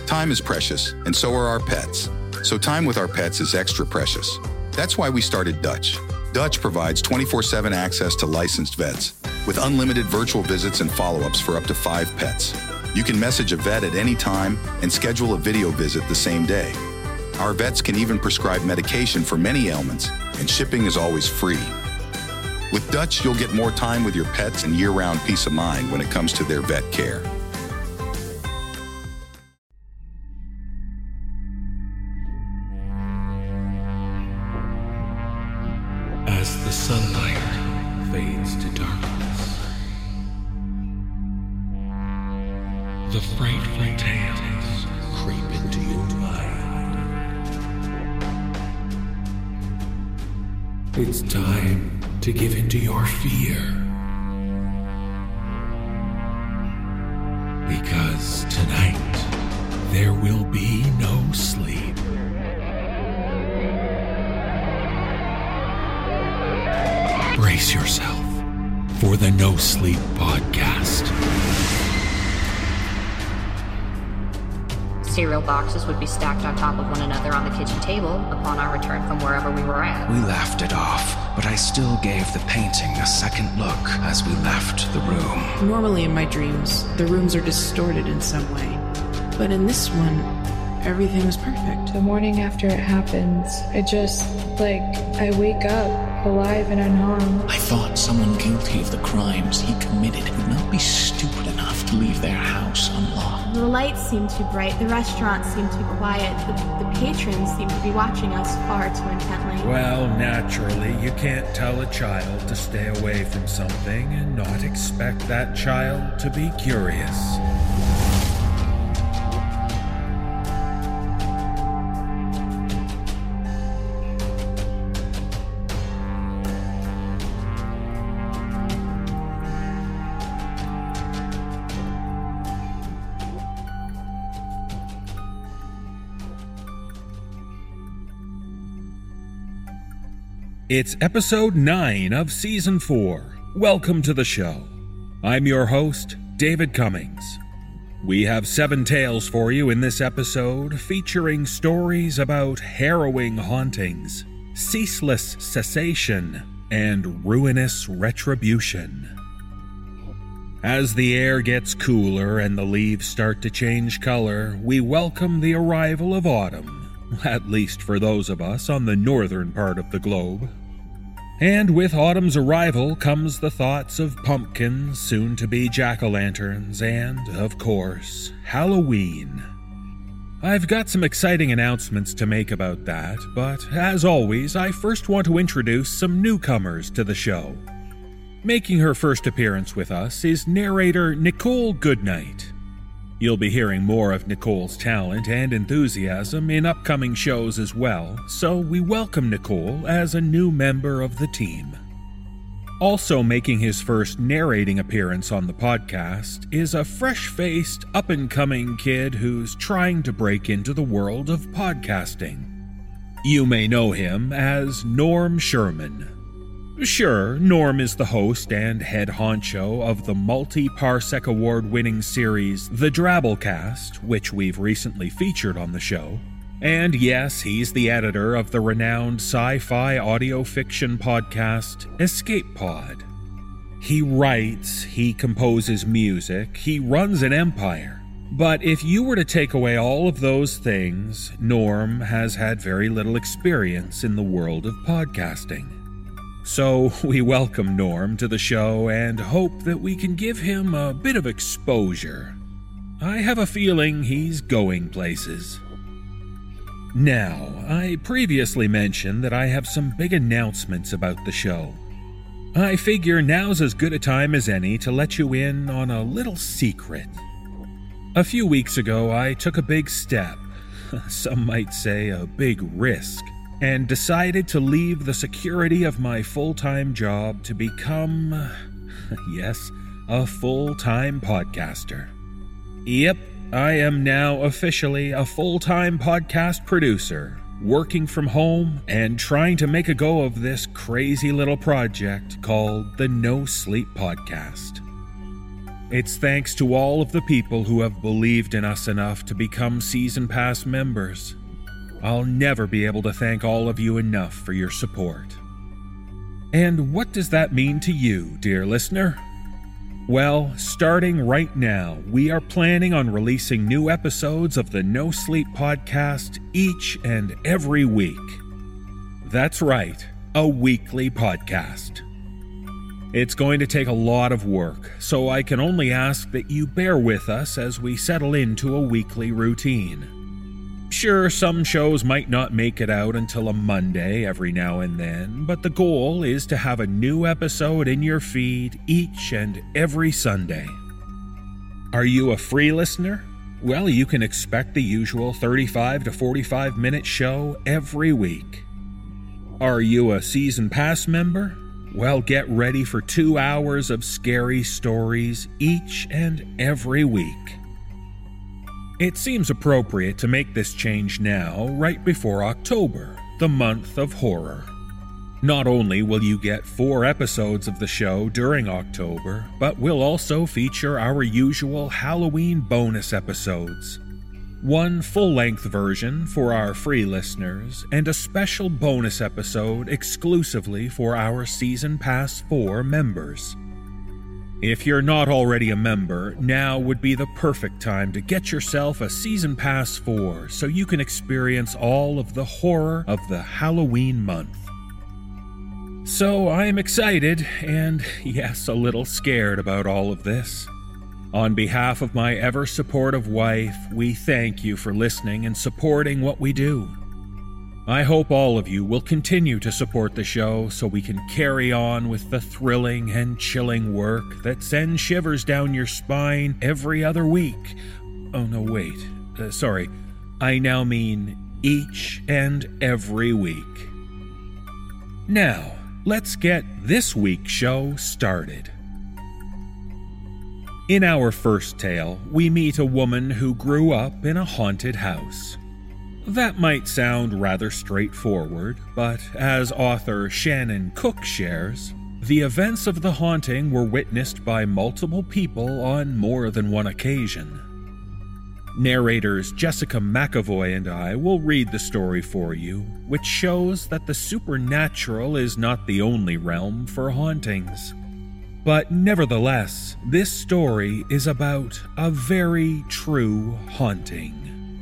Time is precious, and so are our pets. So time with our pets is extra precious. That's why we started Dutch. Dutch provides 24/7 access to licensed vets, with unlimited virtual visits and follow-ups for up to 5 pets. You can message a vet at any time and schedule a video visit the same day. Our vets can even prescribe medication for many ailments, and shipping is always free. With Dutch, you'll get more time with your pets and year-round peace of mind when it comes to their vet care. As the sunlight fades to darkness, the frightful tales creep into your mind. It's time to give in to your fear, because tonight there will be no sleep. Brace yourself for the No Sleep Podcast. Cereal boxes would be stacked on top of one another on the kitchen table upon our return from wherever we were at. We laughed it off, but I still gave the painting a second look as we left the room. Normally in my dreams, the rooms are distorted in some way. But in this one, everything was perfect. The morning after it happens, I wake up alive and unharmed. I thought someone guilty of the crimes he committed would not be stupid enough to leave their house unlocked. The lights seem too bright, the restaurant seemed too quiet, the patrons seem to be watching us far too intently. Well, naturally, you can't tell a child to stay away from something and not expect that child to be curious. It's episode 9 of season 4. Welcome to the show. I'm your host, David Cummings. We have 7 tales for you in this episode, featuring stories about harrowing hauntings, ceaseless cessation, and ruinous retribution. As the air gets cooler and the leaves start to change color, we welcome the arrival of autumn, at least for those of us on the northern part of the globe. And with autumn's arrival comes the thoughts of pumpkins, soon-to-be jack-o'-lanterns, and, of course, Halloween. I've got some exciting announcements to make about that, but as always, I first want to introduce some newcomers to the show. Making her first appearance with us is narrator Nicole Goodnight. You'll be hearing more of Nicole's talent and enthusiasm in upcoming shows as well, so we welcome Nicole as a new member of the team. Also making his first narrating appearance on the podcast is a fresh-faced, up-and-coming kid who's trying to break into the world of podcasting. You may know him as Norm Sherman. Sure, Norm is the host and head honcho of the multi-Parsec award-winning series The Drabblecast, which we've recently featured on the show. And yes, he's the editor of the renowned sci-fi audio fiction podcast Escape Pod. He writes, he composes music, he runs an empire. But if you were to take away all of those things, Norm has had very little experience in the world of podcasting. So we welcome Norm to the show and hope that we can give him a bit of exposure. I have a feeling he's going places. Now, I previously mentioned that I have some big announcements about the show. I figure now's as good a time as any to let you in on a little secret. A few weeks ago, I took a big step, some might say a big risk, and decided to leave the security of my full-time job to become, yes, a full-time podcaster. Yep, I am now officially a full-time podcast producer, working from home and trying to make a go of this crazy little project called the No Sleep Podcast. it's thanks to all of the people who have believed in us enough to become Season Pass members. I'll never be able to thank all of you enough for your support. And what does that mean to you, dear listener? Well, starting right now, we are planning on releasing new episodes of the No Sleep podcast each and every week. That's right, a weekly podcast. It's going to take a lot of work, so I can only ask that you bear with us as we settle into a weekly routine. Sure, some shows might not make it out until a Monday every now and then, but the goal is to have a new episode in your feed each and every Sunday. Are you a free listener? Well, you can expect the usual 35 to 45 minute show every week. Are you a Season Pass member? Well, get ready for 2 hours of scary stories each and every week. It seems appropriate to make this change now, right before October, the month of horror. Not only will you get 4 episodes of the show during October, but we'll also feature our usual Halloween bonus episodes. 1 full-length version for our free listeners, and a special bonus episode exclusively for our Season Pass 4 members. If you're not already a member, now would be the perfect time to get yourself a Season Pass 4 so you can experience all of the horror of the Halloween month. So I am excited and, yes, a little scared about all of this. On behalf of my ever-supportive wife, we thank you for listening and supporting what we do. I hope all of you will continue to support the show so we can carry on with the thrilling and chilling work that sends shivers down your spine every other week. Oh no, wait. Sorry. I now mean each and every week. Now, let's get this week's show started. In our first tale, we meet a woman who grew up in a haunted house. That might sound rather straightforward, but as author Shannon Cook shares, the events of the haunting were witnessed by multiple people on more than one occasion. Narrators Jessica McAvoy and I will read the story for you, which shows that the supernatural is not the only realm for hauntings. But nevertheless, this story is about a very true haunting.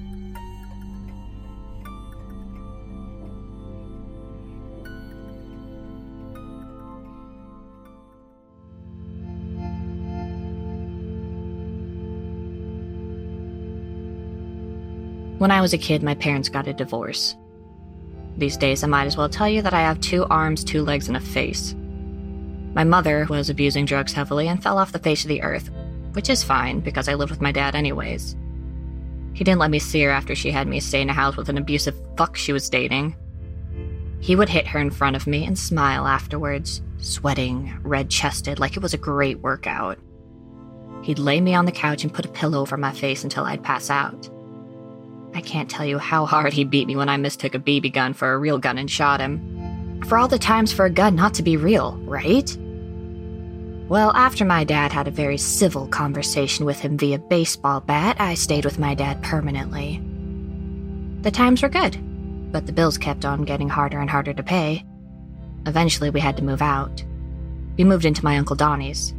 When I was a kid, my parents got a divorce. These days, I might as well tell you that I have 2 arms, 2 legs, and a face. My mother was abusing drugs heavily and fell off the face of the earth, which is fine because I lived with my dad anyways. He didn't let me see her after she had me stay in a house with an abusive fuck she was dating. He would hit her in front of me and smile afterwards, sweating, red-chested, like it was a great workout. He'd lay me on the couch and put a pillow over my face until I'd pass out. I can't tell you how hard he beat me when I mistook a BB gun for a real gun and shot him. For all the times for a gun not to be real, right? Well, after my dad had a very civil conversation with him via baseball bat, I stayed with my dad permanently. The times were good, but the bills kept on getting harder and harder to pay. Eventually, we had to move out. We moved into my Uncle Donnie's.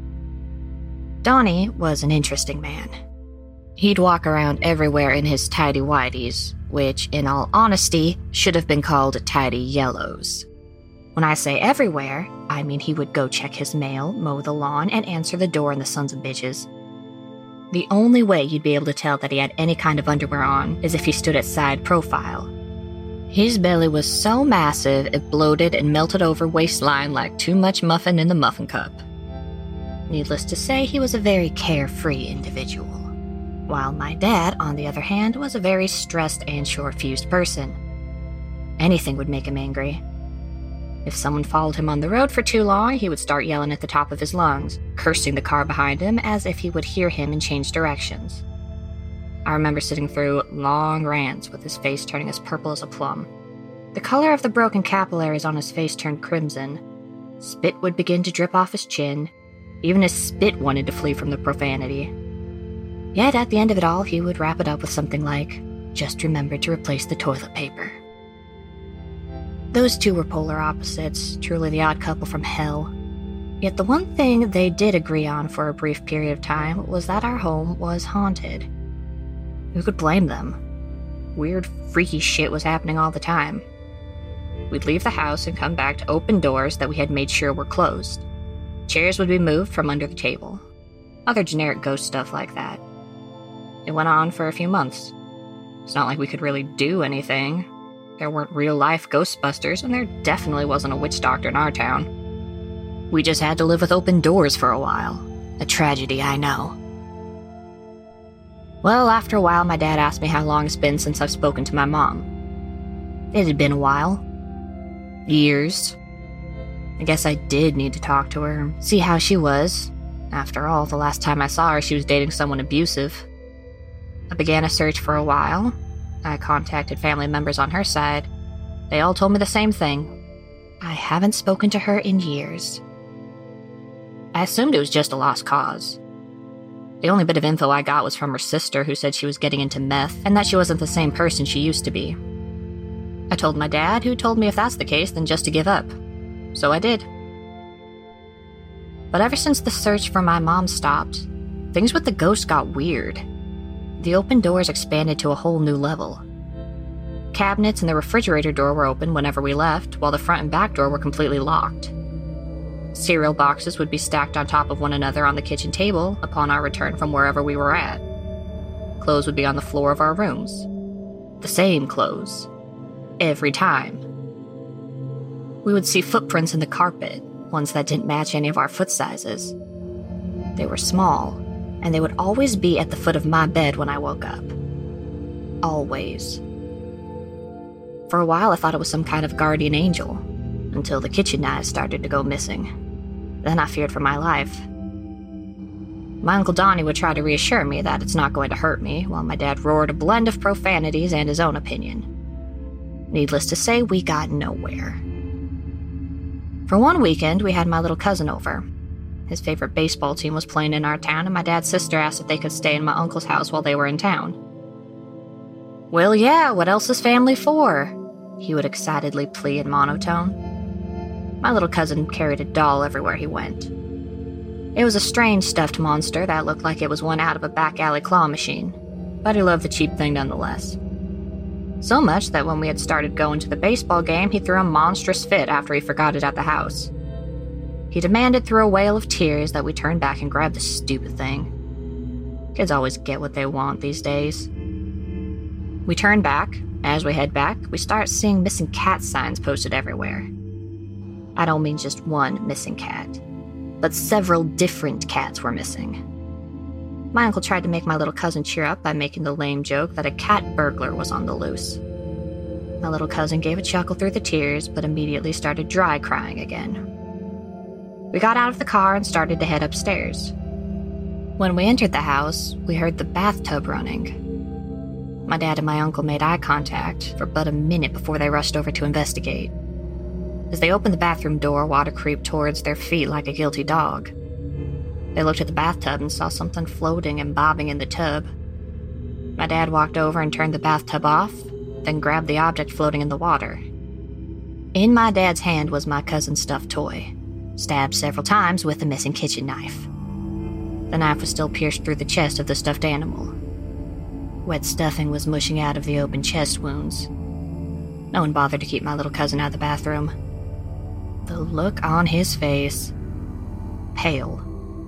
Donnie was an interesting man. He'd walk around everywhere in his tidy-whities, which, in all honesty, should have been called tidy yellows. When I say everywhere, I mean he would go check his mail, mow the lawn, and answer the door in the sons of bitches. The only way you'd be able to tell that he had any kind of underwear on is if he stood at side profile. His belly was so massive it bloated and melted over waistline like too much muffin in the muffin cup. Needless to say, he was a very carefree individual. While my dad, on the other hand, was a very stressed and short-fused person. Anything would make him angry. If someone followed him on the road for too long, he would start yelling at the top of his lungs, cursing the car behind him as if he would hear him and change directions. I remember sitting through long rants with his face turning as purple as a plum. The color of the broken capillaries on his face turned crimson. Spit would begin to drip off his chin. Even his spit wanted to flee from the profanity. Yet at the end of it all, he would wrap it up with something like, "Just remember to replace the toilet paper." Those two were polar opposites, truly the odd couple from hell. Yet the one thing they did agree on for a brief period of time was that our home was haunted. Who could blame them? Weird, freaky shit was happening all the time. We'd leave the house and come back to open doors that we had made sure were closed. Chairs would be moved from under the table. Other generic ghost stuff like that. It went on for a few months. It's not like we could really do anything. There weren't real-life Ghostbusters, and there definitely wasn't a witch doctor in our town. We just had to live with open doors for a while. A tragedy, I know. Well, after a while, my dad asked me how long it's been since I've spoken to my mom. It had been a while. Years. I guess I did need to talk to her, see how she was. After all, the last time I saw her, she was dating someone abusive. I began a search for a while. I contacted family members on her side. They all told me the same thing. I haven't spoken to her in years. I assumed it was just a lost cause. The only bit of info I got was from her sister, who said she was getting into meth and that she wasn't the same person she used to be. I told my dad, who told me if that's the case, then just to give up. So I did. But ever since the search for my mom stopped, things with the ghost got weird. The open doors expanded to a whole new level. Cabinets and the refrigerator door were open whenever we left, while the front and back door were completely locked. Cereal boxes would be stacked on top of one another on the kitchen table upon our return from wherever we were at. Clothes would be on the floor of our rooms. The same clothes. Every time. We would see footprints in the carpet, ones that didn't match any of our foot sizes. They were small, and they would always be at the foot of my bed when I woke up. Always. For a while I thought it was some kind of guardian angel, until the kitchen knives started to go missing. Then I feared for my life. My Uncle Donnie would try to reassure me that it's not going to hurt me, while my dad roared a blend of profanities and his own opinion. Needless to say, we got nowhere. For one weekend, we had my little cousin over. His favorite baseball team was playing in our town, and my dad's sister asked if they could stay in my uncle's house while they were in town. "Well, yeah, what else is family for?" he would excitedly plead in monotone. My little cousin carried a doll everywhere he went. It was a strange stuffed monster that looked like it was one out of a back alley claw machine, but he loved the cheap thing nonetheless. So much that when we had started going to the baseball game, he threw a monstrous fit after he forgot it at the house. He demanded through a wail of tears that we turn back and grab the stupid thing. Kids always get what they want these days. We turn back. As we head back, we start seeing missing cat signs posted everywhere. I don't mean just one missing cat, but several different cats were missing. My uncle tried to make my little cousin cheer up by making the lame joke that a cat burglar was on the loose. My little cousin gave a chuckle through the tears, but immediately started dry crying again. We got out of the car and started to head upstairs. When we entered the house, we heard the bathtub running. My dad and my uncle made eye contact for but a minute before they rushed over to investigate. As they opened the bathroom door, water creeped towards their feet like a guilty dog. They looked at the bathtub and saw something floating and bobbing in the tub. My dad walked over and turned the bathtub off, then grabbed the object floating in the water. In my dad's hand was my cousin's stuffed toy, stabbed several times with a missing kitchen knife. The knife was still pierced through the chest of the stuffed animal. Wet stuffing was mushing out of the open chest wounds. No one bothered to keep my little cousin out of the bathroom. The look on his face. Pale.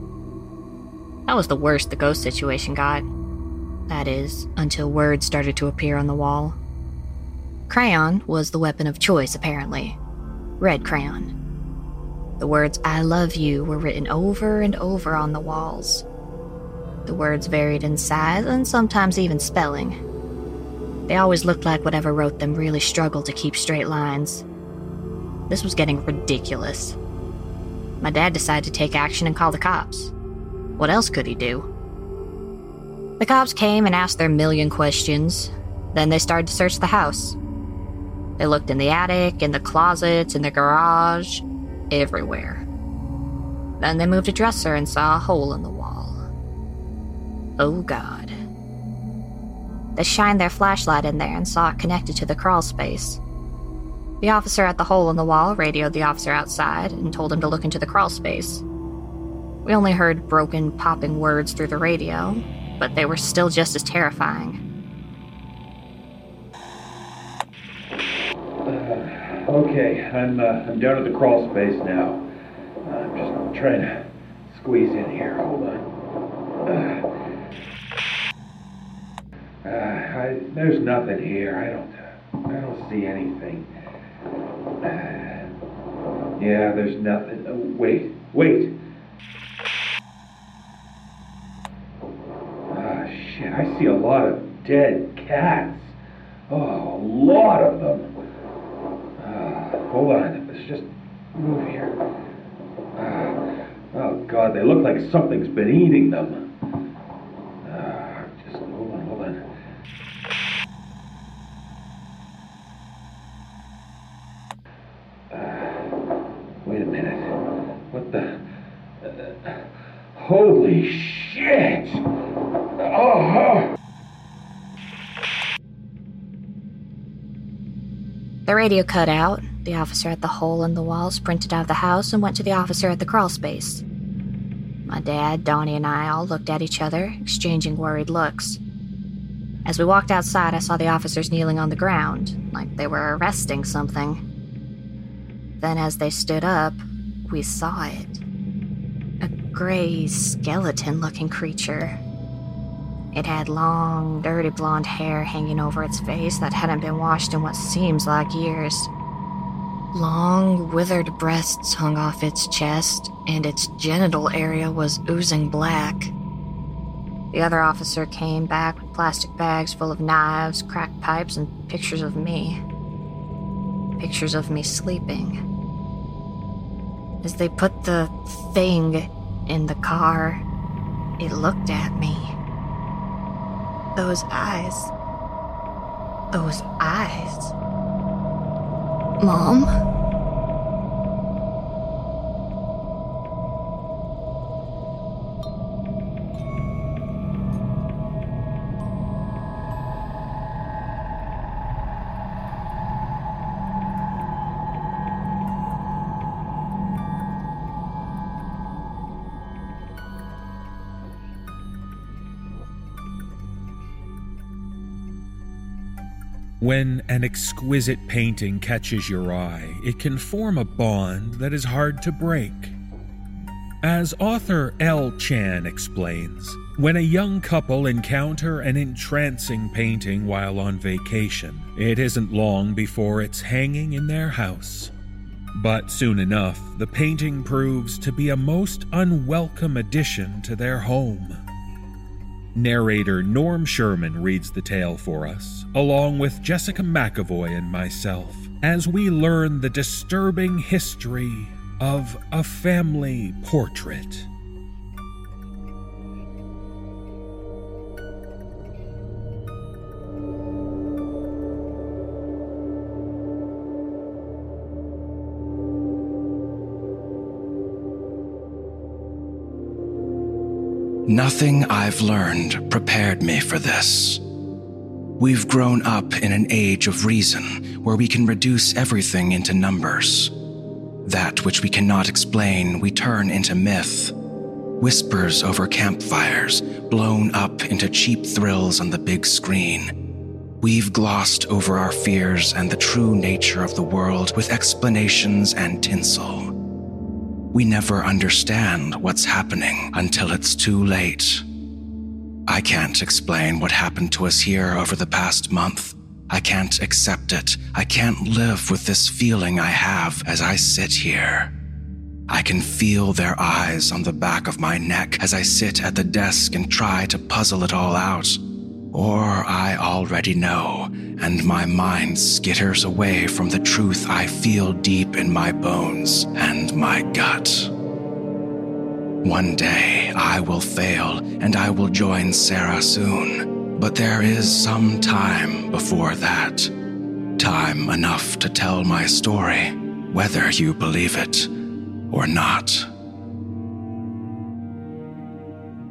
That was the worst the ghost situation got. That is, until words started to appear on the wall. Crayon was the weapon of choice, apparently. Red crayon. The words "I love you" were written over and over on the walls. The words varied in size and sometimes even spelling. They always looked like whatever wrote them really struggled to keep straight lines. This was getting ridiculous. My dad decided to take action and call the cops. What else could he do? The cops came and asked their million questions. Then they started to search the house. They looked in the attic, in the closets, in the garage, everywhere. Then they moved a dresser and saw a hole in the wall. Oh God. They shined their flashlight in there and saw it connected to the crawl space. The officer at the hole in the wall radioed the officer outside and told him to look into the crawl space. We only heard broken, popping words through the radio, but they were still just as terrifying. Okay, I'm down at the crawl space now. I'm just trying to squeeze in here. Hold on. There's nothing here. I don't see anything. Yeah, there's nothing. Wait. Shit, I see a lot of dead cats. Oh, a lot of them. Hold on, let's just move here. Oh God, they look like something's been eating them. Just hold on. Wait a minute. What the? Holy shit! Oh! The radio cut out. The officer at the hole in the wall sprinted out of the house and went to the officer at the crawl space. My dad, Donnie, and I all looked at each other, exchanging worried looks. As we walked outside, I saw the officers kneeling on the ground, like they were arresting something. Then as they stood up, we saw it. A gray, skeleton-looking creature. It had long, dirty blonde hair hanging over its face that hadn't been washed in what seems like years. Long, withered breasts hung off its chest, and its genital area was oozing black. The other officer came back with plastic bags full of knives, cracked pipes, and pictures of me. Pictures of me sleeping. As they put the thing in the car, it looked at me. Those eyes. Mom? When an exquisite painting catches your eye, it can form a bond that is hard to break. As author L. Chan explains, when a young couple encounter an entrancing painting while on vacation, it isn't long before it's hanging in their house. But soon enough, the painting proves to be a most unwelcome addition to their home. Narrator Norm Sherman reads the tale for us, along with Jessica McAvoy and myself, as we learn the disturbing history of a family portrait. Nothing I've learned prepared me for this. We've grown up in an age of reason where we can reduce everything into numbers. That which we cannot explain, we turn into myth. Whispers over campfires, blown up into cheap thrills on the big screen. We've glossed over our fears and the true nature of the world with explanations and tinsel. We never understand what's happening until it's too late. I can't explain what happened to us here over the past month. I can't accept it. I can't live with this feeling I have as I sit here. I can feel their eyes on the back of my neck as I sit at the desk and try to puzzle it all out. Or I already know, and my mind skitters away from the truth I feel deep in my bones and my gut. One day I will fail, and I will join Sarah soon. But there is some time before that. Time enough to tell my story, whether you believe it or not.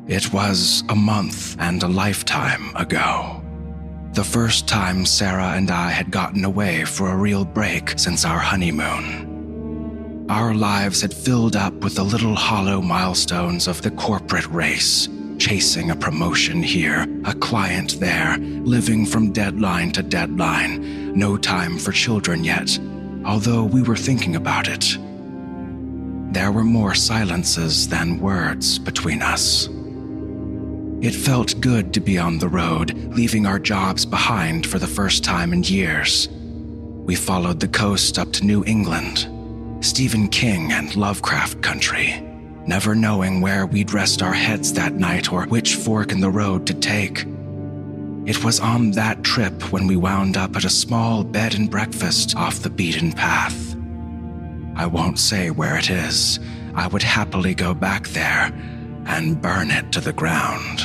It was a month and a lifetime ago. The first time Sarah and I had gotten away for a real break since our honeymoon. Our lives had filled up with the little hollow milestones of the corporate race, chasing a promotion here, a client there, living from deadline to deadline, no time for children yet, although we were thinking about it. There were more silences than words between us. It felt good to be on the road, leaving our jobs behind for the first time in years. We followed the coast up to New England, Stephen King and Lovecraft country, never knowing where we'd rest our heads that night or which fork in the road to take. It was on that trip when we wound up at a small bed and breakfast off the beaten path. I won't say where it is. I would happily go back there and burn it to the ground.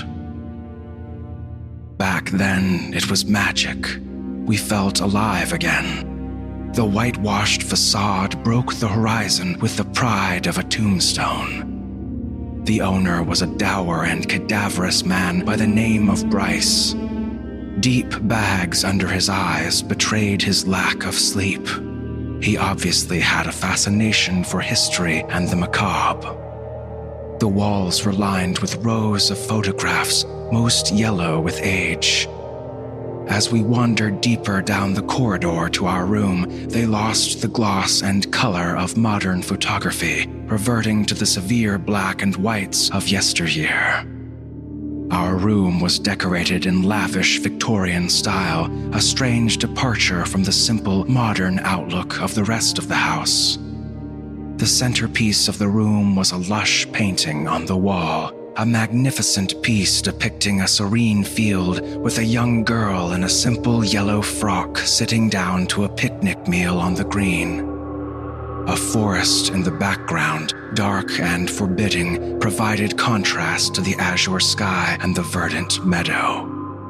Back then, it was magic. We felt alive again. The whitewashed facade broke the horizon with the pride of a tombstone. The owner was a dour and cadaverous man by the name of Bryce. Deep bags under his eyes betrayed his lack of sleep. He obviously had a fascination for history and the macabre. The walls were lined with rows of photographs, most yellow with age. As we wandered deeper down the corridor to our room, they lost the gloss and color of modern photography, reverting to the severe black and whites of yesteryear. Our room was decorated in lavish Victorian style, a strange departure from the simple, modern outlook of the rest of the house. The centerpiece of the room was a lush painting on the wall, a magnificent piece depicting a serene field with a young girl in a simple yellow frock sitting down to a picnic meal on the green. A forest in the background, dark and forbidding, provided contrast to the azure sky and the verdant meadow.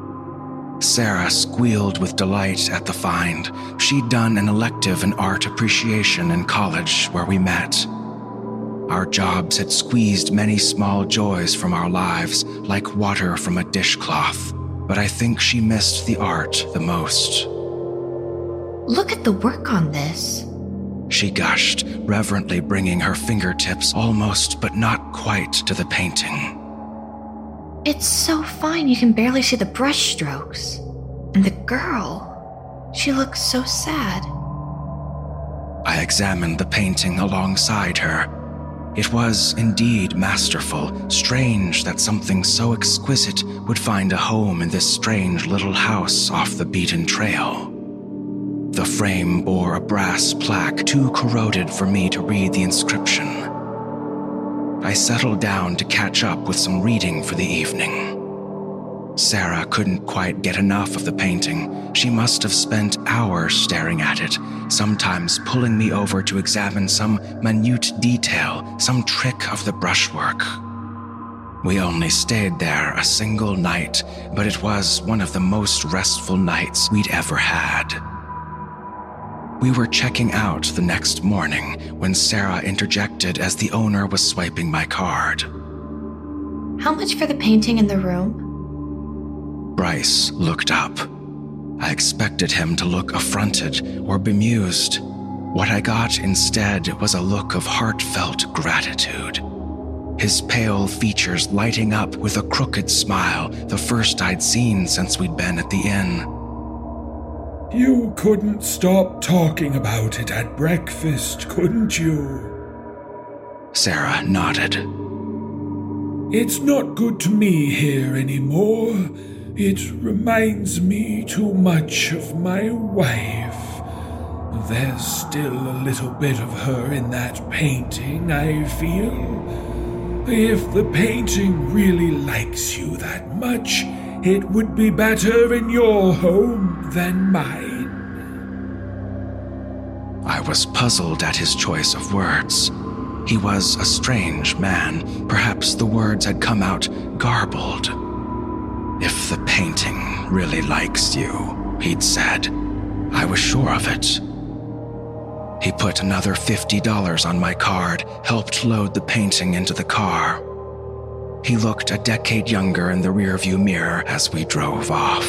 Sarah squealed with delight at the find. She'd done an elective in art appreciation in college where we met. Our jobs had squeezed many small joys from our lives, like water from a dishcloth, but I think she missed the art the most. Look at the work on this, she gushed, reverently bringing her fingertips almost but not quite to the painting. It's so fine you can barely see the brush strokes. And the girl, she looks so sad. I examined the painting alongside her. It was indeed masterful, strange that something so exquisite would find a home in this strange little house off the beaten trail. The frame bore a brass plaque too corroded for me to read the inscription. I settled down to catch up with some reading for the evening. Sarah couldn't quite get enough of the painting. She must have spent hours staring at it, sometimes pulling me over to examine some minute detail, some trick of the brushwork. We only stayed there a single night, but it was one of the most restful nights we'd ever had. We were checking out the next morning when Sarah interjected as the owner was swiping my card. How much for the painting in the room? Bryce looked up. I expected him to look affronted or bemused. What I got instead was a look of heartfelt gratitude. His pale features lighting up with a crooked smile, the first I'd seen since we'd been at the inn. You couldn't stop talking about it at breakfast, couldn't you? Sarah nodded. It's not good to me here anymore. It reminds me too much of my wife. There's still a little bit of her in that painting, I feel. If the painting really likes you that much, it would be better in your home than mine. I was puzzled at his choice of words. He was a strange man. Perhaps the words had come out garbled. If the painting really likes you, he'd said. I was sure of it. He put another $50 on my card, helped load the painting into the car. He looked a decade younger in the rearview mirror as we drove off.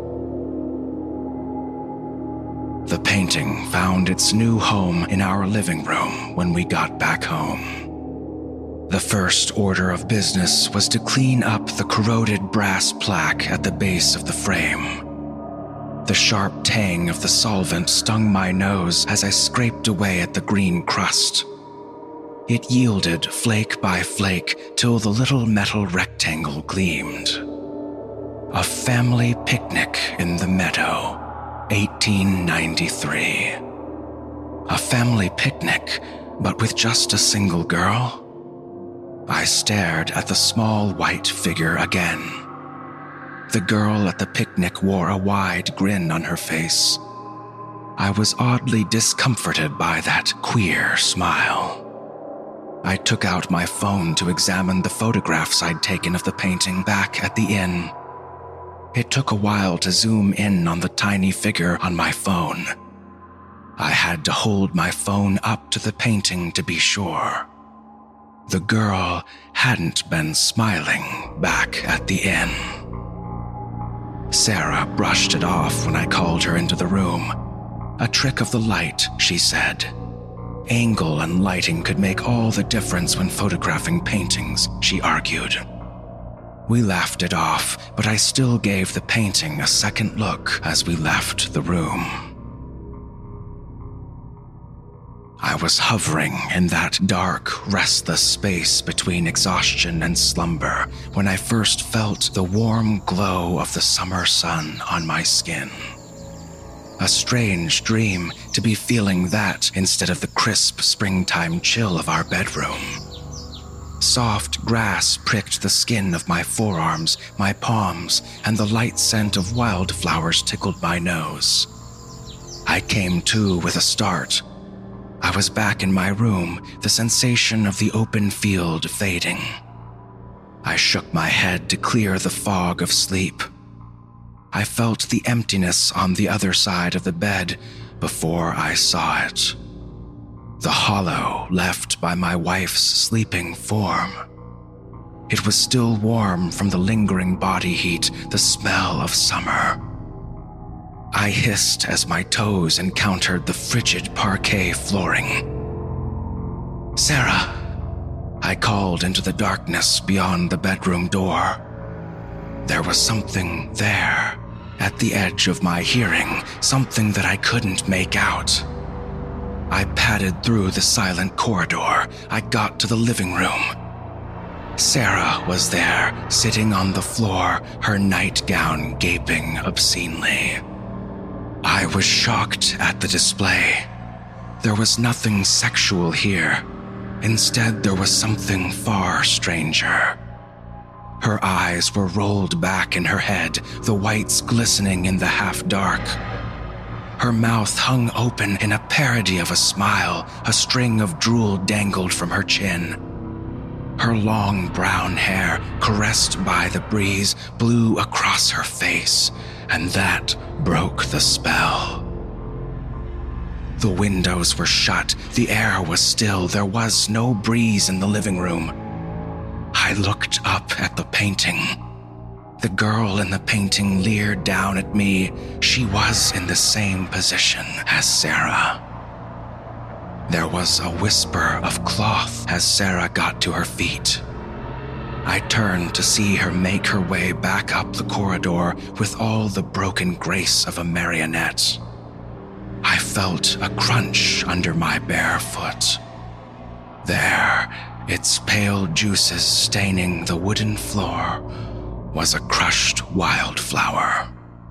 The painting found its new home in our living room when we got back home. The first order of business was to clean up the corroded brass plaque at the base of the frame. The sharp tang of the solvent stung my nose as I scraped away at the green crust. It yielded flake by flake till the little metal rectangle gleamed. A family picnic in the meadow, 1893. A family picnic, but with just a single girl? I stared at the small white figure again. The girl at the picnic wore a wide grin on her face. I was oddly discomforted by that queer smile. I took out my phone to examine the photographs I'd taken of the painting back at the inn. It took a while to zoom in on the tiny figure on my phone. I had to hold my phone up to the painting to be sure. The girl hadn't been smiling back at the inn. Sarah brushed it off when I called her into the room. A trick of the light, she said. Angle and lighting could make all the difference when photographing paintings, she argued. We laughed it off, but I still gave the painting a second look as we left the room. I was hovering in that dark, restless space between exhaustion and slumber when I first felt the warm glow of the summer sun on my skin. A strange dream to be feeling that instead of the crisp springtime chill of our bedroom. Soft grass pricked the skin of my forearms, my palms, and the light scent of wildflowers tickled my nose. I came to with a start. I was back in my room, the sensation of the open field fading. I shook my head to clear the fog of sleep. I felt the emptiness on the other side of the bed before I saw it. The hollow left by my wife's sleeping form. It was still warm from the lingering body heat, the smell of summer. I hissed as my toes encountered the frigid parquet flooring. "Sarah," I called into the darkness beyond the bedroom door. There was something there, at the edge of my hearing, something that I couldn't make out. I padded through the silent corridor. I got to the living room. Sarah was there, sitting on the floor, her nightgown gaping obscenely. I was shocked at the display. There was nothing sexual here. Instead, there was something far stranger. Her eyes were rolled back in her head, the whites glistening in the half-dark. Her mouth hung open in a parody of a smile, a string of drool dangled from her chin. Her long brown hair, caressed by the breeze, blew across her face, and that broke the spell. The windows were shut, the air was still, there was no breeze in the living room. I looked up at the painting. The girl in the painting leered down at me. She was in the same position as Sarah. There was a whisper of cloth as Sarah got to her feet. I turned to see her make her way back up the corridor with all the broken grace of a marionette. I felt a crunch under my bare foot. There, its pale juices staining the wooden floor, was a crushed wildflower.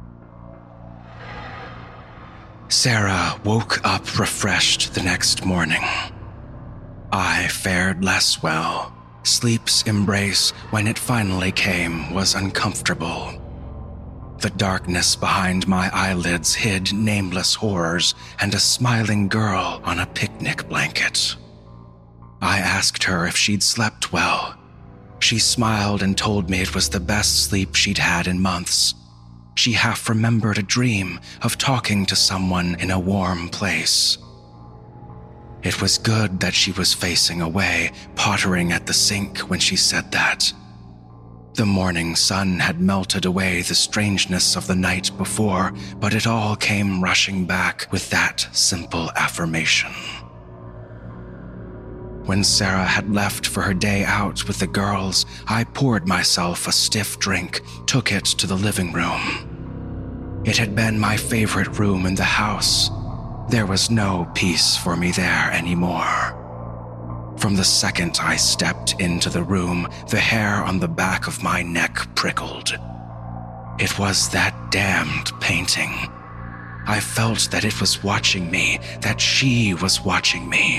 Sarah woke up refreshed the next morning. I fared less well. Sleep's embrace, when it finally came, was uncomfortable. The darkness behind my eyelids hid nameless horrors and a smiling girl on a picnic blanket. I asked her if she'd slept well. She smiled and told me it was the best sleep she'd had in months. She half remembered a dream of talking to someone in a warm place. It was good that she was facing away, pottering at the sink when she said that. The morning sun had melted away the strangeness of the night before, but it all came rushing back with that simple affirmation. When Sarah had left for her day out with the girls, I poured myself a stiff drink, took it to the living room. It had been my favorite room in the house. There was no peace for me there anymore. From the second I stepped into the room, the hair on the back of my neck prickled. It was that damned painting. I felt that it was watching me, that she was watching me.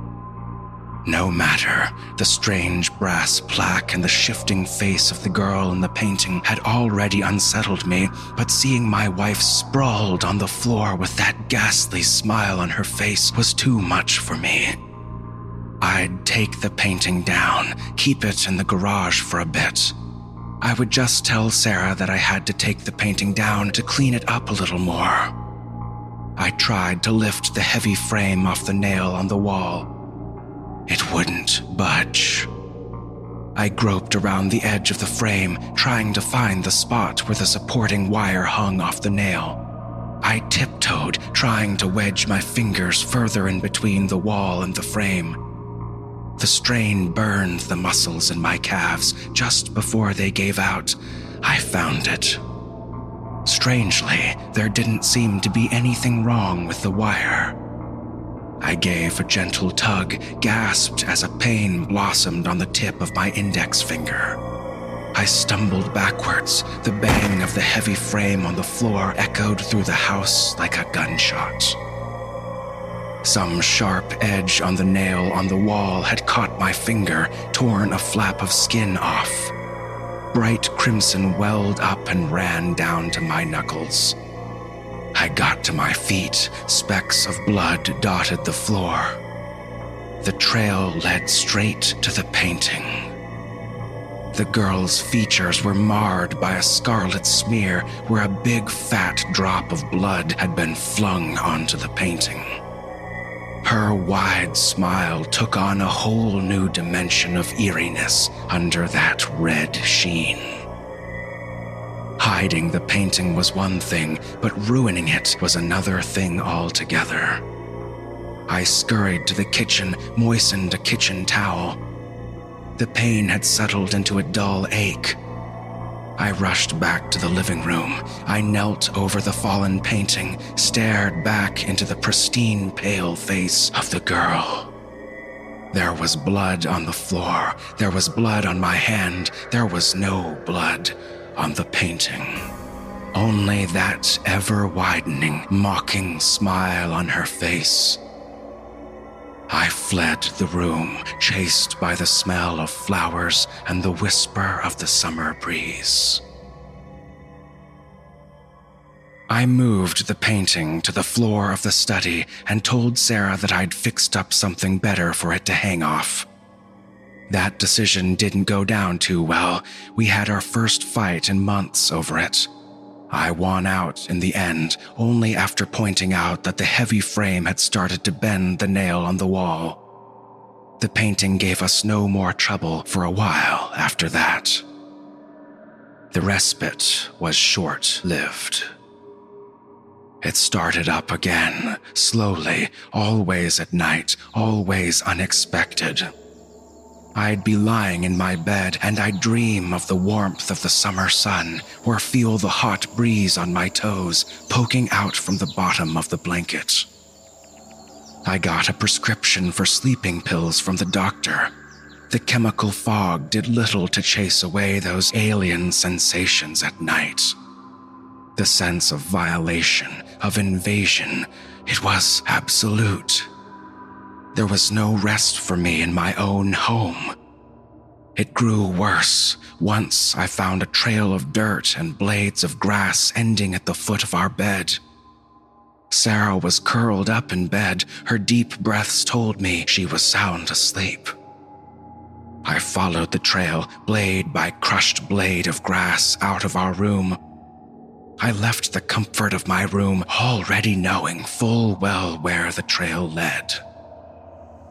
No matter, the strange brass plaque and the shifting face of the girl in the painting had already unsettled me, but seeing my wife sprawled on the floor with that ghastly smile on her face was too much for me. I'd take the painting down, keep it in the garage for a bit. I would just tell Sarah that I had to take the painting down to clean it up a little more. I tried to lift the heavy frame off the nail on the wall. It wouldn't budge. I groped around the edge of the frame, trying to find the spot where the supporting wire hung off the nail. I tiptoed, trying to wedge my fingers further in between the wall and the frame. The strain burned the muscles in my calves just before they gave out. I found it. Strangely, there didn't seem to be anything wrong with the wire. I gave a gentle tug, gasped as a pain blossomed on the tip of my index finger. I stumbled backwards. The bang of the heavy frame on the floor echoed through the house like a gunshot. Some sharp edge on the nail on the wall had caught my finger, torn a flap of skin off. Bright crimson welled up and ran down to my knuckles. I got to my feet. Specks of blood dotted the floor. The trail led straight to the painting. The girl's features were marred by a scarlet smear where a big fat drop of blood had been flung onto the painting. Her wide smile took on a whole new dimension of eeriness under that red sheen. Hiding the painting was one thing, but ruining it was another thing altogether. I scurried to the kitchen, moistened a kitchen towel. The pain had settled into a dull ache. I rushed back to the living room. I knelt over the fallen painting, stared back into the pristine, pale face of the girl. There was blood on the floor. There was blood on my hand. There was no blood on the painting. Only that ever-widening, mocking smile on her face. I fled the room, chased by the smell of flowers and the whisper of the summer breeze. I moved the painting to the floor of the study and told Sarah that I'd fixed up something better for it to hang off. That decision didn't go down too well. We had our first fight in months over it. I won out in the end, only after pointing out that the heavy frame had started to bend the nail on the wall. The painting gave us no more trouble for a while after that. The respite was short-lived. It started up again, slowly, always at night, always unexpected. I'd be lying in my bed and I'd dream of the warmth of the summer sun or feel the hot breeze on my toes poking out from the bottom of the blanket. I got a prescription for sleeping pills from the doctor. The chemical fog did little to chase away those alien sensations at night. The sense of violation, of invasion, it was absolute. There was no rest for me in my own home. It grew worse. Once I found a trail of dirt and blades of grass ending at the foot of our bed. Sarah was curled up in bed. Her deep breaths told me she was sound asleep. I followed the trail, blade by crushed blade of grass, out of our room. I left the comfort of my room already knowing full well where the trail led.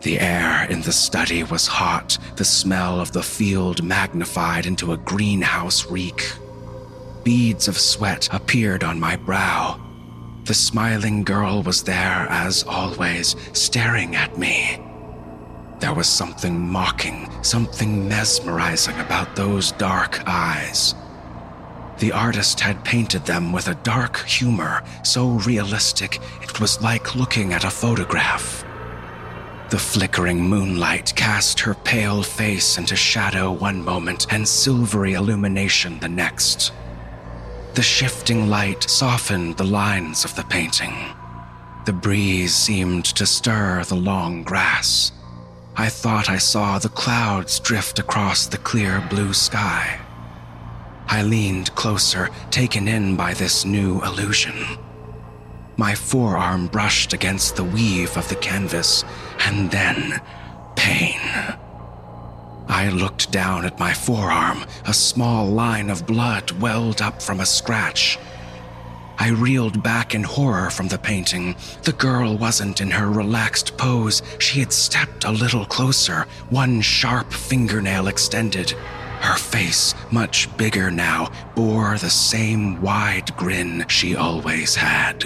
The air in the study was hot, the smell of the field magnified into a greenhouse reek. Beads of sweat appeared on my brow. The smiling girl was there, as always, staring at me. There was something mocking, something mesmerizing about those dark eyes. The artist had painted them with a dark humor, so realistic it was like looking at a photograph. The flickering moonlight cast her pale face into shadow one moment and silvery illumination the next. The shifting light softened the lines of the painting. The breeze seemed to stir the long grass. I thought I saw the clouds drift across the clear blue sky. I leaned closer, taken in by this new illusion. My forearm brushed against the weave of the canvas, and then pain. I looked down at my forearm. A small line of blood welled up from a scratch. I reeled back in horror from the painting. The girl wasn't in her relaxed pose. She had stepped a little closer, one sharp fingernail extended. Her face, much bigger now, bore the same wide grin she always had.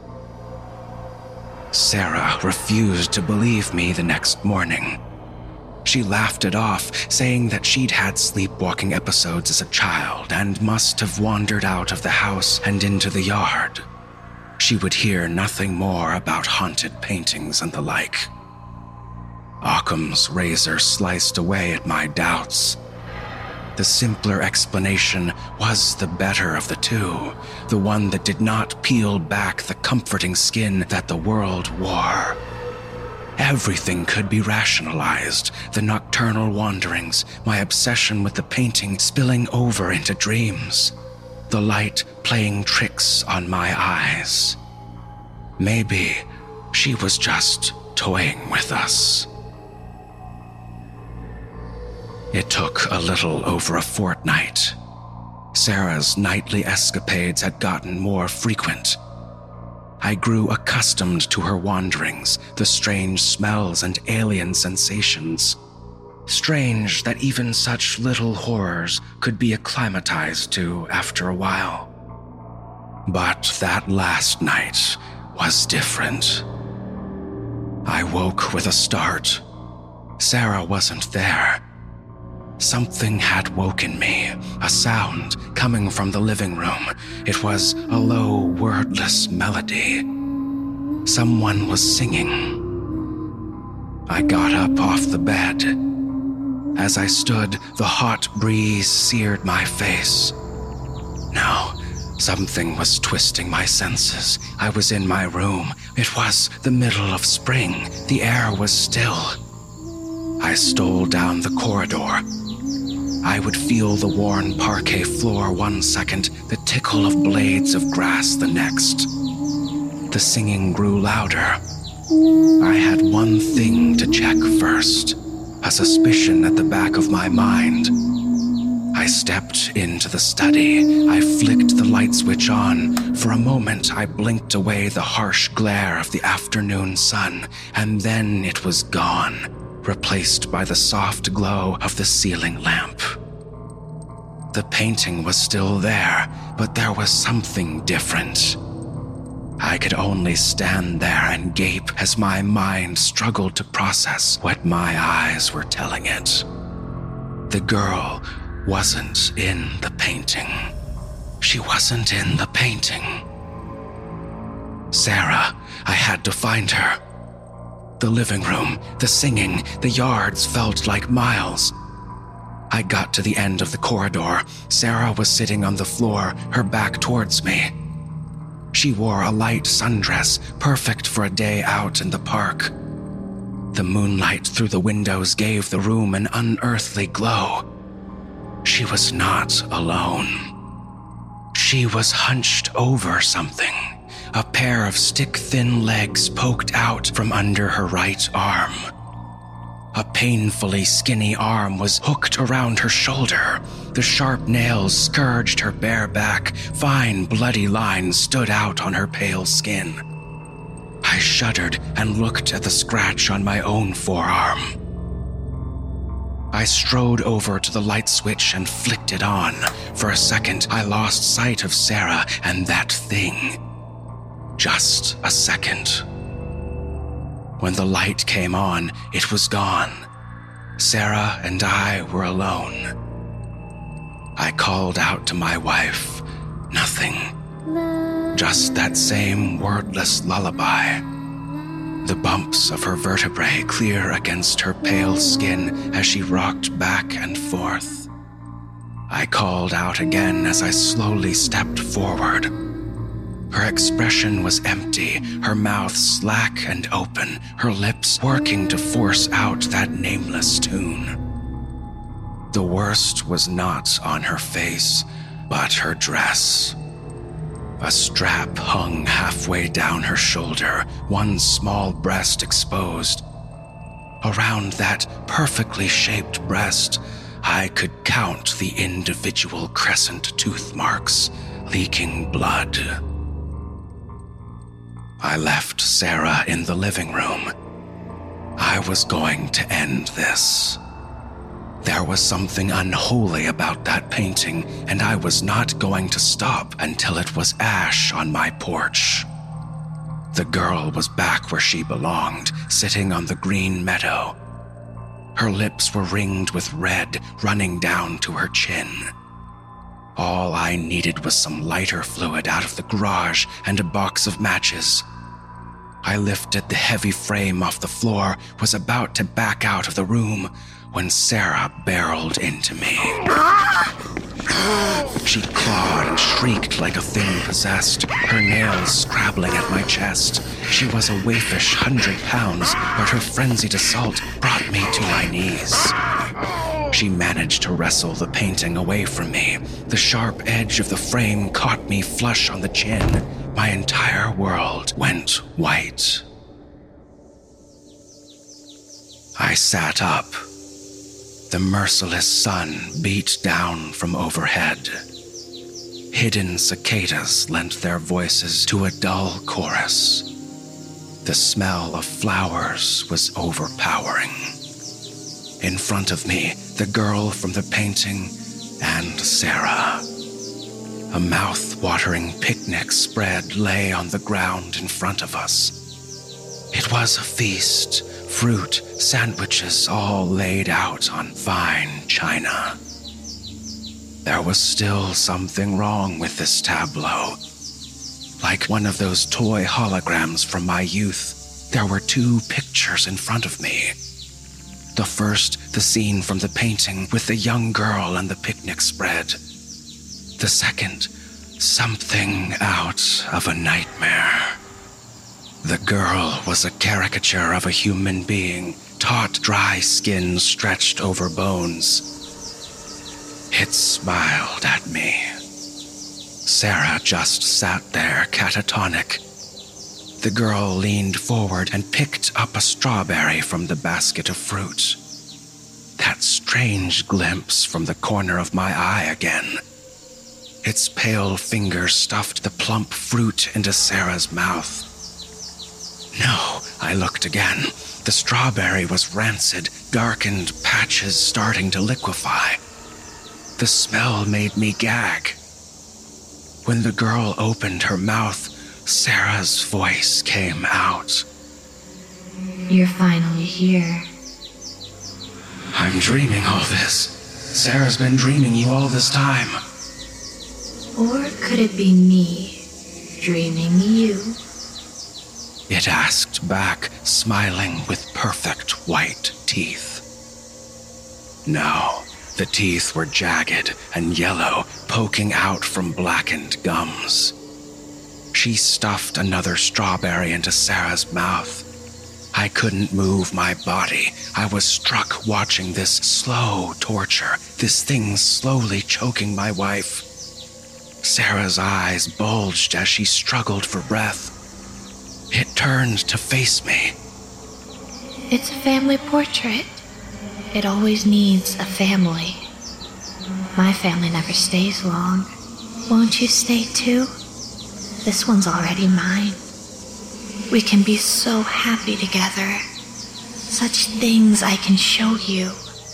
Sarah refused to believe me the next morning. She laughed it off, saying that she'd had sleepwalking episodes as a child and must have wandered out of the house and into the yard. She would hear nothing more about haunted paintings and the like. Occam's razor sliced away at my doubts. The simpler explanation was the better of the two, the one that did not peel back the comforting skin that the world wore. Everything could be rationalized, the nocturnal wanderings, my obsession with the painting spilling over into dreams, the light playing tricks on my eyes. Maybe she was just toying with us. It took a little over a fortnight. Sarah's nightly escapades had gotten more frequent. I grew accustomed to her wanderings, the strange smells and alien sensations. Strange that even such little horrors could be acclimatized to after a while. But that last night was different. I woke with a start. Sarah wasn't there. Something had woken me, a sound coming from the living room. It was a low, wordless melody. Someone was singing. I got up off the bed. As I stood, the hot breeze seared my face. No, something was twisting my senses. I was in my room. It was the middle of spring. The air was still. I stole down the corridor. I would feel the worn parquet floor one second, the tickle of blades of grass the next. The singing grew louder. I had one thing to check first, a suspicion at the back of my mind. I stepped into the study. I flicked the light switch on. For a moment, I blinked away the harsh glare of the afternoon sun, and then it was gone, replaced by the soft glow of the ceiling lamp. The painting was still there, but there was something different. I could only stand there and gape as my mind struggled to process what my eyes were telling it. The girl wasn't in the painting. She wasn't in the painting. Sarah, I had to find her. The living room, the singing, the yards felt like miles. I got to the end of the corridor. Sarah was sitting on the floor, her back towards me. She wore a light sundress, perfect for a day out in the park. The moonlight through the windows gave the room an unearthly glow. She was not alone. She was hunched over something. A pair of stick-thin legs poked out from under her right arm. A painfully skinny arm was hooked around her shoulder. The sharp nails scourged her bare back. Fine, bloody lines stood out on her pale skin. I shuddered and looked at the scratch on my own forearm. I strode over to the light switch and flicked it on. For a second, I lost sight of Sarah and that thing. Just a second. When the light came on, it was gone. Sarah and I were alone. I called out to my wife. Nothing. Just that same wordless lullaby. The bumps of her vertebrae clear against her pale skin as she rocked back and forth. I called out again as I slowly stepped forward. Her expression was empty, her mouth slack and open, her lips working to force out that nameless tune. The worst was not on her face, but her dress. A strap hung halfway down her shoulder, one small breast exposed. Around that perfectly shaped breast, I could count the individual crescent tooth marks, leaking blood. I left Sarah in the living room. I was going to end this. There was something unholy about that painting, and I was not going to stop until it was ash on my porch. The girl was back where she belonged, sitting on the green meadow. Her lips were ringed with red, running down to her chin. All I needed was some lighter fluid out of the garage and a box of matches. I lifted the heavy frame off the floor, was about to back out of the room, when Sarah barreled into me. She clawed and shrieked like a thing possessed, her nails scrabbling at my chest. She was a waifish 100 pounds, but her frenzied assault brought me to my knees. She managed to wrestle the painting away from me. The sharp edge of the frame caught me flush on the chin. My entire world went white. I sat up. The merciless sun beat down from overhead. Hidden cicadas lent their voices to a dull chorus. The smell of flowers was overpowering. In front of me, the girl from the painting and Sarah. A mouth-watering picnic spread lay on the ground in front of us. It was a feast. Fruit, sandwiches, all laid out on fine china. There was still something wrong with this tableau. Like one of those toy holograms from my youth, there were two pictures in front of me. The first, the scene from the painting with the young girl and the picnic spread. The second, something out of a nightmare. The girl was a caricature of a human being, taut, dry skin stretched over bones. It smiled at me. Sarah just sat there, catatonic. The girl leaned forward and picked up a strawberry from the basket of fruit. That strange glimpse from the corner of my eye again. Its pale fingers stuffed the plump fruit into Sarah's mouth. No, I looked again. The strawberry was rancid, darkened patches starting to liquefy. The smell made me gag. When the girl opened her mouth, Sarah's voice came out. You're finally here. I'm dreaming all this. Sarah's been dreaming you all this time. Or could it be me dreaming you? It asked back, smiling with perfect white teeth. No, the teeth were jagged and yellow, poking out from blackened gums. She stuffed another strawberry into Sarah's mouth. I couldn't move my body. I was struck watching this slow torture, this thing slowly choking my wife. Sarah's eyes bulged as she struggled for breath. It turned to face me. It's a family portrait. It always needs a family. My family never stays long. Won't you stay too? This one's already mine. We can be so happy together. Such things I can show you.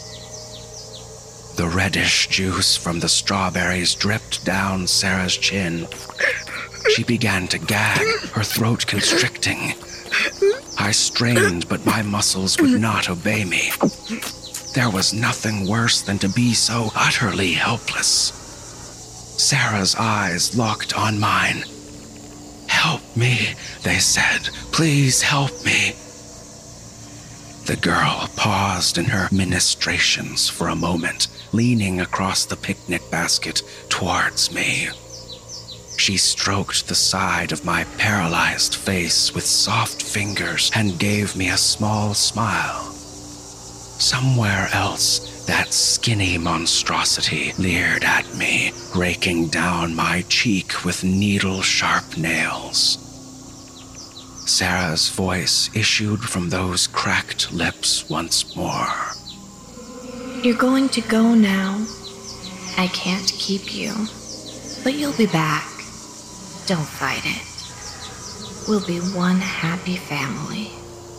The reddish juice from the strawberries dripped down Sarah's chin. She began to gag, her throat constricting. I strained, but my muscles would not obey me. There was nothing worse than to be so utterly helpless. Sarah's eyes locked on mine. "Help me," they said. "Please help me." The girl paused in her ministrations for a moment, leaning across the picnic basket towards me. She stroked the side of my paralyzed face with soft fingers and gave me a small smile. Somewhere else, that skinny monstrosity leered at me, raking down my cheek with needle-sharp nails. Sarah's voice issued from those cracked lips once more. You're going to go now. I can't keep you, but you'll be back. Don't fight it. We'll be one happy family.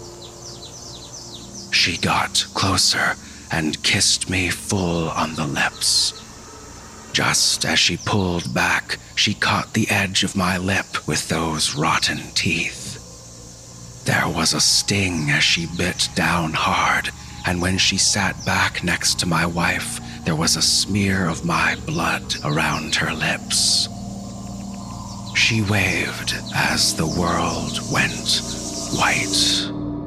She got closer and kissed me full on the lips. Just as she pulled back, she caught the edge of my lip with those rotten teeth. There was a sting as she bit down hard, and when she sat back next to my wife, there was a smear of my blood around her lips. She waved as the world went white.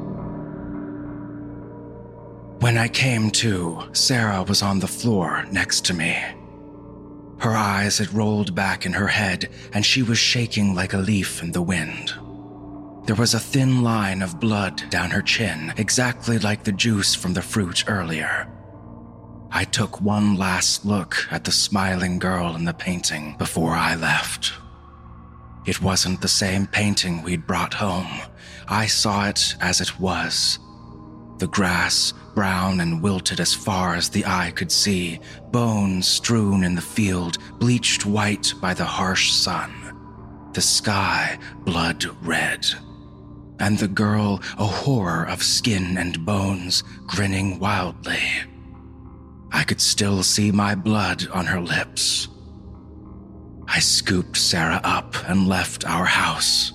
When I came to, Sarah was on the floor next to me. Her eyes had rolled back in her head, and she was shaking like a leaf in the wind. There was a thin line of blood down her chin, exactly like the juice from the fruit earlier. I took one last look at the smiling girl in the painting before I left. It wasn't the same painting we'd brought home. I saw it as it was. The grass, brown and wilted as far as the eye could see, bones strewn in the field, bleached white by the harsh sun. The sky, blood red. And the girl, a horror of skin and bones, grinning wildly. I could still see my blood on her lips. I scooped Sarah up and left our house.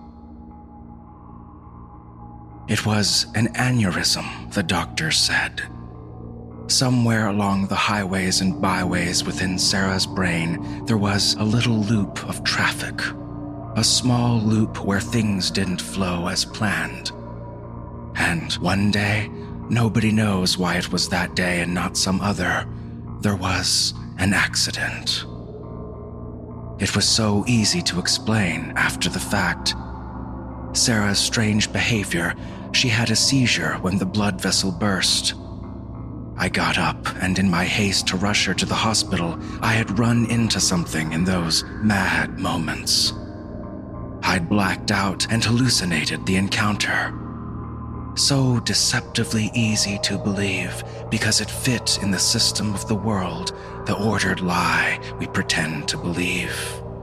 It was an aneurysm, the doctor said. Somewhere along the highways and byways within Sarah's brain, there was a little loop of traffic. A small loop where things didn't flow as planned. And one day, nobody knows why it was that day and not some other, there was an accident. It was so easy to explain after the fact. Sarah's strange behavior, she had a seizure when the blood vessel burst. I got up, and in my haste to rush her to the hospital, I had run into something in those mad moments. I'd blacked out and hallucinated the encounter. So deceptively easy to believe because it fit in the system of the world, the ordered lie we pretend to believe.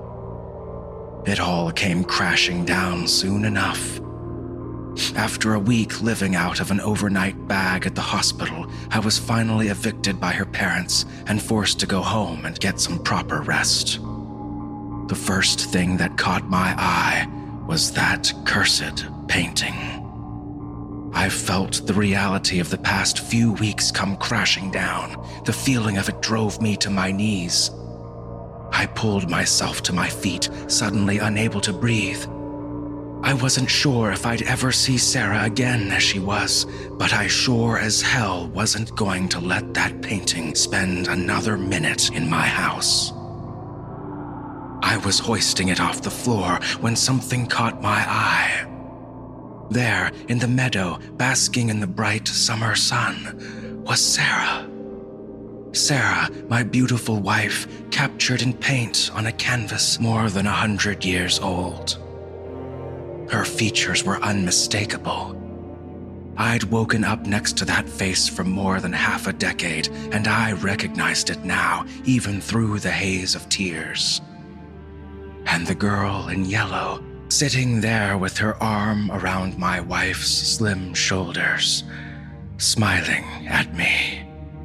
It all came crashing down soon enough. After a week living out of an overnight bag at the hospital, I was finally evicted by her parents and forced to go home and get some proper rest. The first thing that caught my eye was that cursed painting. I felt the reality of the past few weeks come crashing down. The feeling of it drove me to my knees. I pulled myself to my feet, suddenly unable to breathe. I wasn't sure if I'd ever see Sarah again as she was, but I sure as hell wasn't going to let that painting spend another minute in my house. I was hoisting it off the floor when something caught my eye. There, in the meadow, basking in the bright summer sun, was Sarah. Sarah, my beautiful wife, captured in paint on a canvas more than 100 years old. Her features were unmistakable. I'd woken up next to that face for more than half a decade, and I recognized it now, even through the haze of tears. And the girl in yellow, sitting there with her arm around my wife's slim shoulders, smiling at me.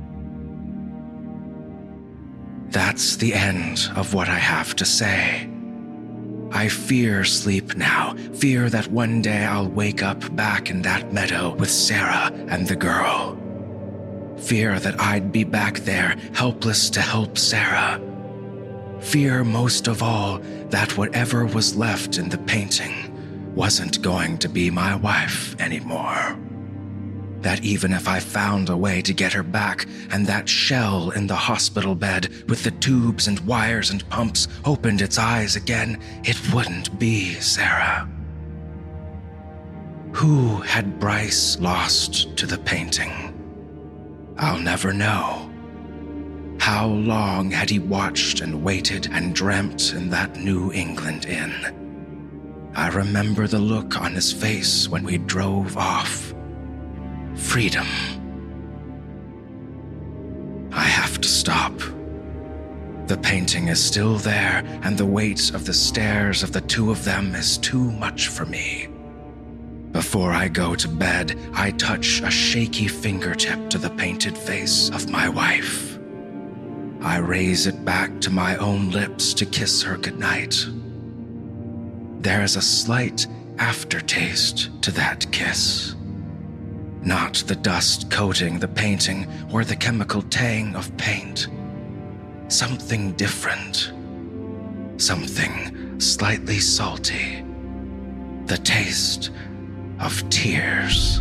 That's the end of what I have to say. I fear sleep now, fear that one day I'll wake up back in that meadow with Sarah and the girl. Fear that I'd be back there, helpless to help Sarah. Fear most of all that whatever was left in the painting wasn't going to be my wife anymore. That even if I found a way to get her back and that shell in the hospital bed with the tubes and wires and pumps opened its eyes again, it wouldn't be Sarah. Who had Bryce lost to the painting? I'll never know. How long had he watched and waited and dreamt in that New England inn? I remember the look on his face when we drove off. Freedom. I have to stop. The painting is still there, and the weight of the stares of the two of them is too much for me. Before I go to bed, I touch a shaky fingertip to the painted face of my wife. I raise it back to my own lips to kiss her goodnight. There is a slight aftertaste to that kiss. Not the dust coating the painting or the chemical tang of paint. Something different. Something slightly salty. The taste of tears.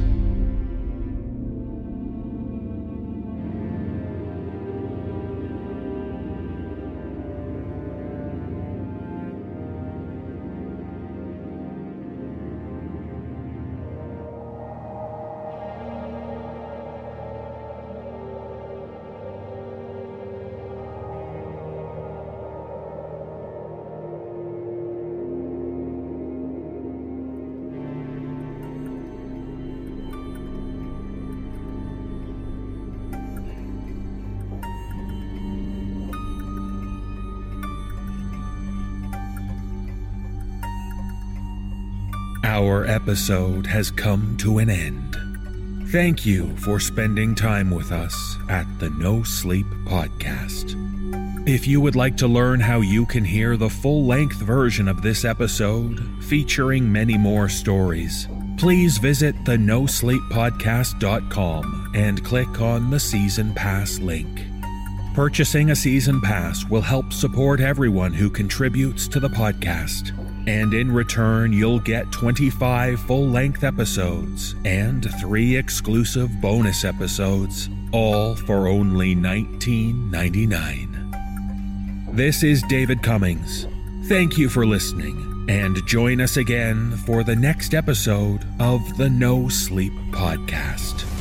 Our episode has come to an end. Thank you for spending time with us at the No Sleep Podcast. If you would like to learn how you can hear the full-length version of this episode, featuring many more stories, please visit the nosleeppodcast.com and click on the Season Pass link. Purchasing a Season Pass will help support everyone who contributes to the podcast. And in return, you'll get 25 full-length episodes and 3 exclusive bonus episodes, all for only $19.99. This is David Cummings. Thank you for listening, and join us again for the next episode of the No Sleep Podcast.